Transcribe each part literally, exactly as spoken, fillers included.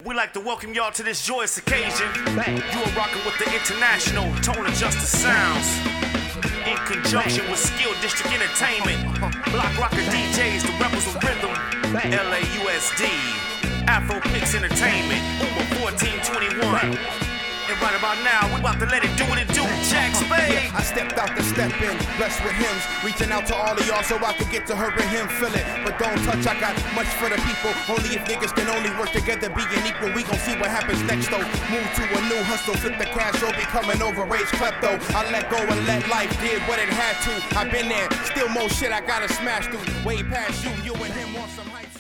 We'd like to welcome y'all to this joyous occasion. You are rocking with the international Tone of Justice Sounds in conjunction with Skill District Entertainment, Block Rocker D Js, the Rebels of Rhythm, L A U S D, Afro Pix Entertainment, Uma fourteen twenty-one. And right about now, we about to let it do what it do. Jack Spade. I stepped out to step in, blessed with hymns, reaching out to all of y'all so I could get to her and him, feel it. But don't touch, I got much for the people. Only if niggas can only work together, being equal. We gon' see what happens next though. Move to a new hustle, flip the cash, or become an overage klepto. I let go and let life did what it had to. I've been there, still more shit I gotta smash through. Way past you, you and him on some hype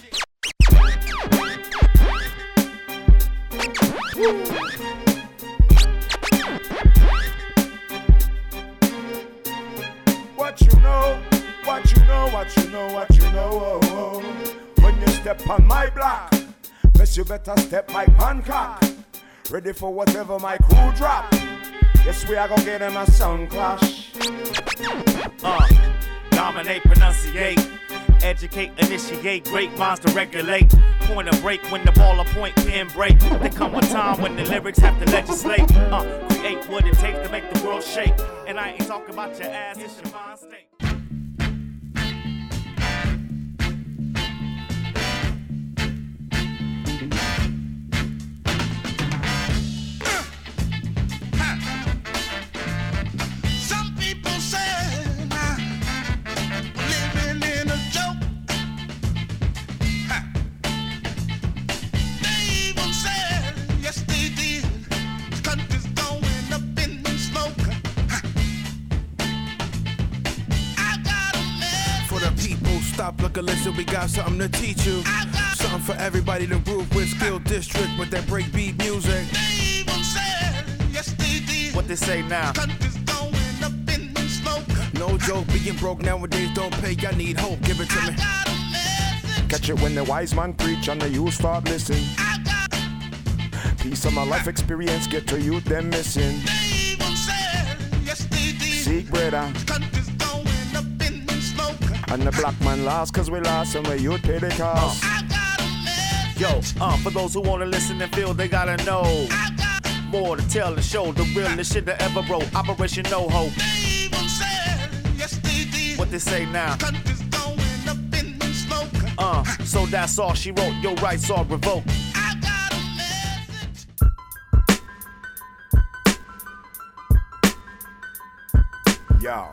shit. Woo. What you know, what you know, what you know, what you know, oh, oh. When you step on my block, best you better step my pancock. Ready for whatever my crew drop. Yes, we are gonna get them a sound clash. Uh, dominate, pronunciate, educate, initiate, great minds to regulate. Point a break when the ball a point, pin break. There come a time when the lyrics have to legislate. Uh, create what it takes to make the world shake. And I ain't talking about your ass, it's your mind state. Stop, look, and listen, we got something to teach you. Something for everybody to groove with. Skill District with that breakbeat music. They even said, yes they did. What they say now? Country's going up in the smoke. No joke, being broke nowadays don't pay. I need hope, give it to me. Catch it when the wise man preach and the youth start listening. Piece of my life experience get to you, them missing. They even said, yes they did. Seek brother. Country's going up in the smoke. And the black man lost cause we lost and the youth pay the cost. I got a message. Yo, uh, for those who wanna listen and feel, they gotta know. More to tell and show, the realest shit that ever wrote. Operation No Hope. They even said, yes they did. What they say now? Country's going up in the smoke. Uh, so that's all she wrote. Your rights are revoked. I got a message. Yo.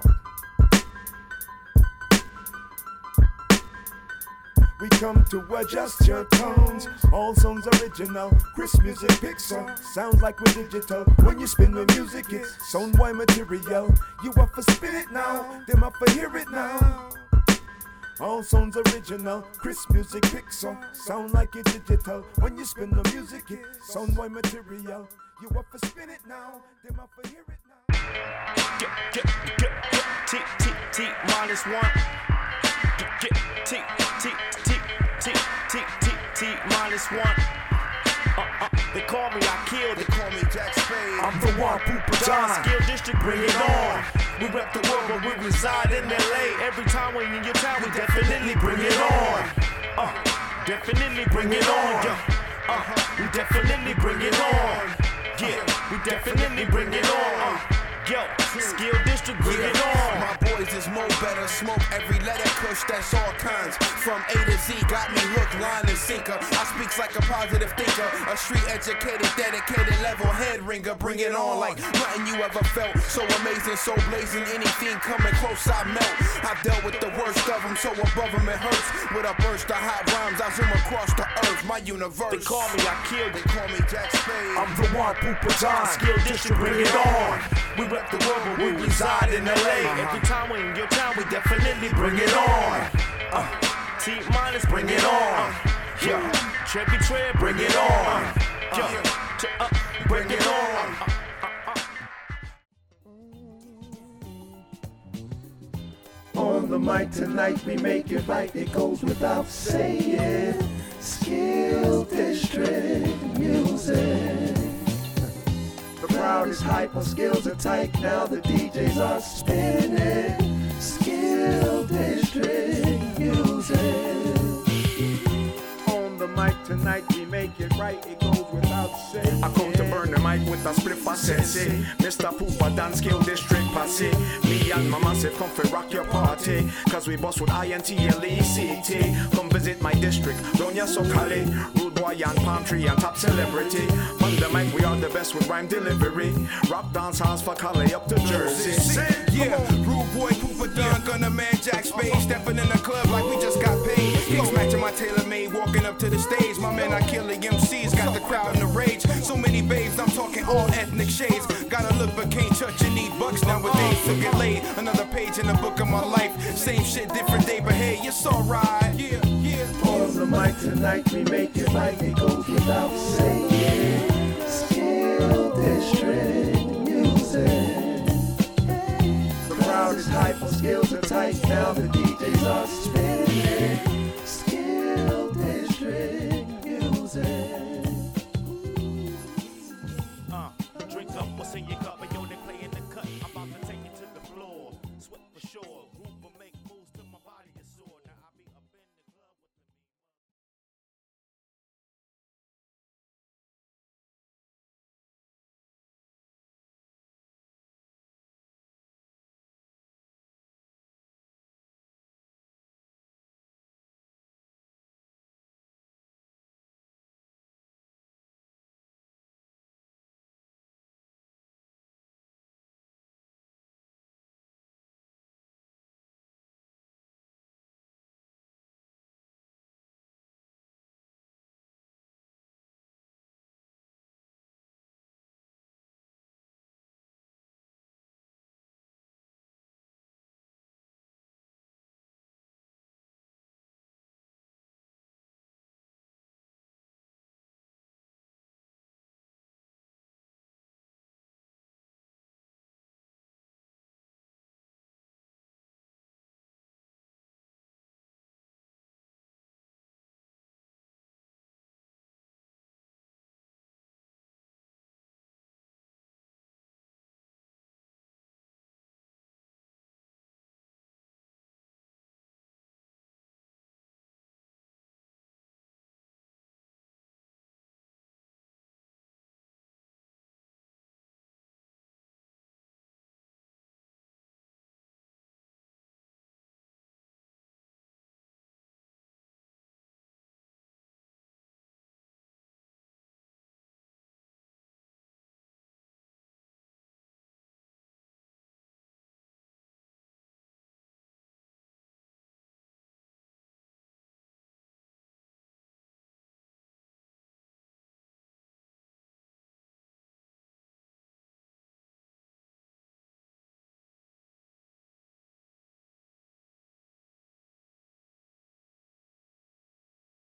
We come to adjust your tones. All songs original. Chris Music Pixar. Sounds like we're digital. When you spin the music, it's soundboy material. You up for spin it now, them up for hear it now. All songs original. Chris Music Pixar. Sound like it's digital. When you spin the music, it's soundboy material. You up for spin it now, them up for hear it now. Get, get, get, get, T, T, T, minus one. Get, T, T, T, T, T, T, T, minus one. Uh, uh, they call me, I killed They it. call me Jack Spade. I'm the one, Poopa John John. Skill District, bring it on. We rep the world, but we reside in L A. Every time we're in your town, we definitely bring it on. Uh, definitely bring it on. Yeah. Uh, we definitely bring it on. Yeah, we definitely bring it on. Uh, yo, Skill District, bring it on. My boys is more better, smoke every letter, kush, that's all kinds. From A to Z, got me hooked, line and sinker. I speaks like a positive thinker, a street educated, dedicated, level head ringer. Bring it on like nothing you ever felt. So amazing, so blazing, anything coming close, I melt. I've dealt with the worst of them, so above them it hurts. With a burst of hot rhymes, I zoom across the earth, my universe. They call me, I killed They it. call me Jack Spade. I'm the one, Poopa John John. Skill District, bring it on. We rep the world, but we reside in L A. Every time we're in your town, we definitely bring it on. Uh, T minus, bring it on. Yeah, Chevy Tread, bring it on. Yeah, Ch- uh, bring it on. On the mic tonight, we make it right. It goes without saying. Skill District Music. The crowd is hype, our skills are tight. Now the D Js are spinning. Skill District Music. On the mic tonight, we make it right. It goes say. I come to burn the mic with a split facet, say Mister Poopa dance skill district passe. Me and my massive come for rock your party, cause we boss with I N T L E C T. Come visit my district, Doña Socali, Rude Boy and Palm Tree and top celebrity. On the mic we are the best with rhyme delivery. Rock dance halls for Cali up to Jersey. Yeah, Rude Boy, Poopa Don, Gunner Man, Jack Spade, stepping in the club like we just got paid. Kicks matching my tailor made, walking up to the stage. My man, I kill the M Cs, got the crowd in the rage. So many babes, I'm talking all ethnic shades. Gotta look but can't touch, you need bucks nowadays to get laid. Another page in the book of my life. Same shit, different day, but hey, it's alright. Yeah, yeah. On the mic tonight, we make it like it goes without saying. Skill district music. The crowd is hype, skills are tight. Now the D